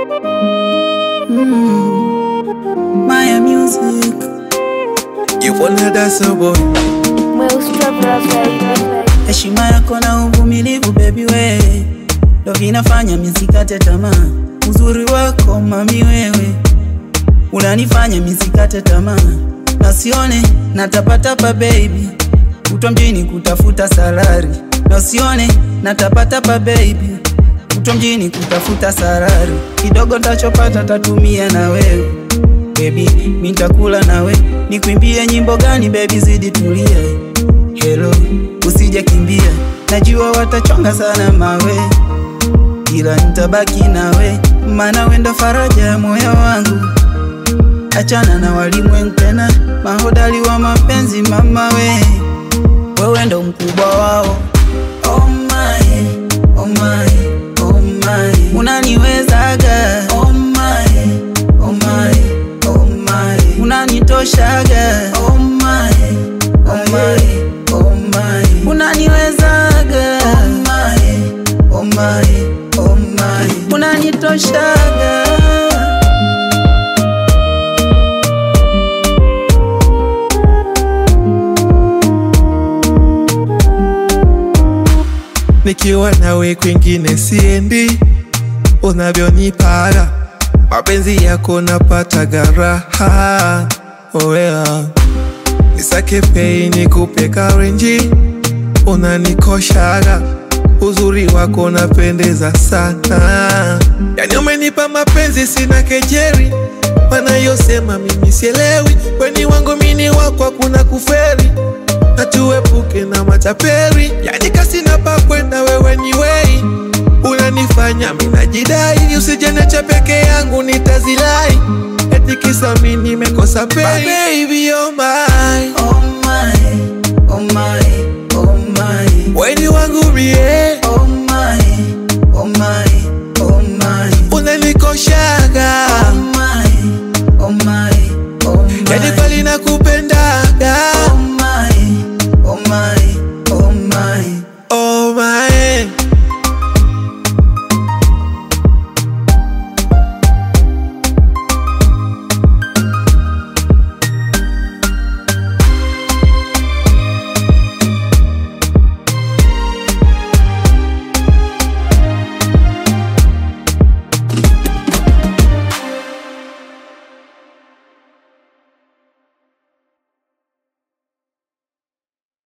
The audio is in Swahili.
Maya Music. You wanna dance a boy. Heshima yako na uvumilivu baby we ndo vinafanya misikate tamaa. Uzuri wako mami wewe unanifanya misikate tamaa. Nasione natapatapa baby kutwa mjini kutafuta salari. Nasione natapatapa baby kutwa mjini kutafuta salari. Kidogo ntachopata tatumia na wewe baby, mintakula nawe. Nikuimbie nyimbo gani baby, zidi tulia. Hello, usije kimbia, najua watachonga sana mawe, ila nitabaki nawe, maana wenda faraja ya moyo wangu. Achana na walimwengu tena, mahodari wa mapenzi mama we, wewe ndo mkubwa wao. Oh my, oh my, oh my, unaniwezaga. Oh my, oh my, oh my, unanitoshaga. Oh my, oh my, oh my, unaniwezaga. Oh my, oh my, oh my, unanitoshaga. Nikiwa nawe kwingine siendi, unavyonipara mapenzi yako napata garaha. Oh yeah, nisake pei nikupe karenji, unanikoshaga. Uzuri wako napendeza sana, yani umenipa mapenzi sina kejeri. Wanayosema mimi sielewi, weni wangu mini wako hakuna kuferi. Natuepuke na mataperi, yani kasi na pakwenda wewe ni wei. Unanifanya mina jidai, usijenecha peke yangu nitazilai. Eti kisa mimi mekosa pei. My baby oh my, oh my, oh my, oh my, weni wangu mie.